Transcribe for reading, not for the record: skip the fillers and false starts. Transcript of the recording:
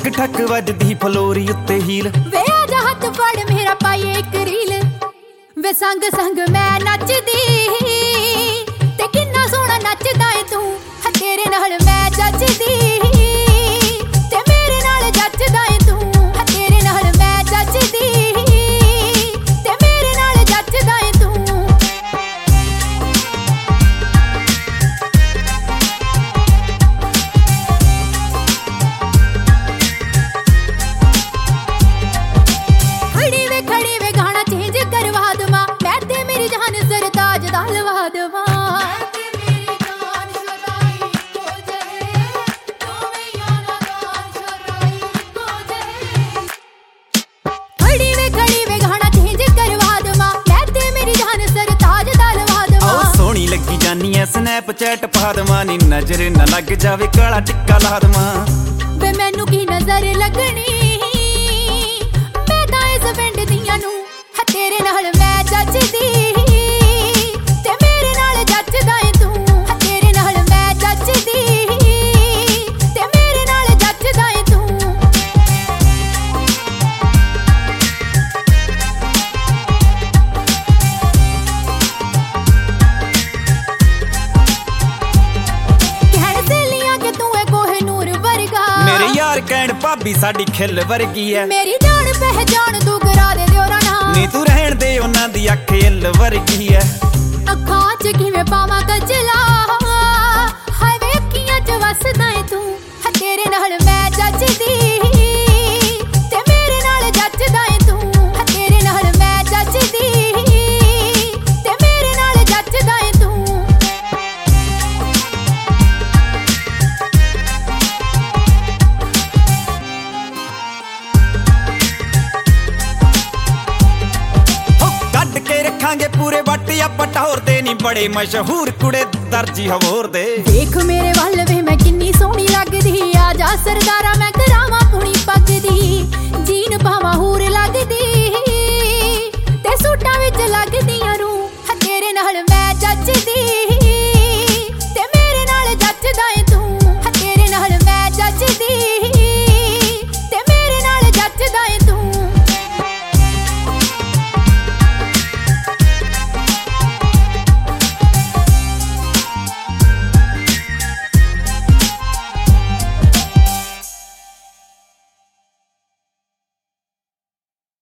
ठक ठक वजदी फलोरी उत्ते हील वे आजा हथ फड़ मेरा पाइए एक रील वे संग संग मैं नचदी ते किन्ना सोहना नचदा है तू तेरे नाल मैं जचदी ते मेरे नाल जचदा है तू तेरे नाल मैं जचदी ते मेरे नाल जचदा है तू खड़ी वे गाना चेंज करवा दवा मैं ते मेरी जान सरताज दा लवा दवा खड़ी वे गाना चेंज करवा दवा मैं ते मेरी जान सरताज दा लवा दवा सोहनी लगी जानी है स्नैपचैट पा दवा नी नजर न लग जावे काला टिक्का ला दवा वे मैनू की नजर लगनी पिंड दियां नू तेरे नाल मैं जचदी ते मेरे नाल जचदा है तू तेरे नाल मैं जचदी ते मेरे नाल जचदा है तू कहण सहेलियां कि तू है कोहिनूर वर्गा मेरे यार कहण भाभी साडी खिल वर्गी है मेरी जान पहचान तू करा दे दियोरा ना नी तू रहण दे उन्हां दी अख इल वर्गी है अखां च किवें पावां कजला हाय वे अखियां च वसदा है तू तेरे नाल मैं जचदी ते मेरे नाल जचदा है तू तेरे नाल मैं जचदी ते मेरे नाल जचदा है तू रखांगे पूरे वट आपां टौर दे नी बड़े मशहूर कुड़े दर्जी हवोर दे देख मेरे वल वे मैं किन्नी सोहनी लगदी आजा सरदारा मैं करावां पुणी पगदी जीन पावां हूर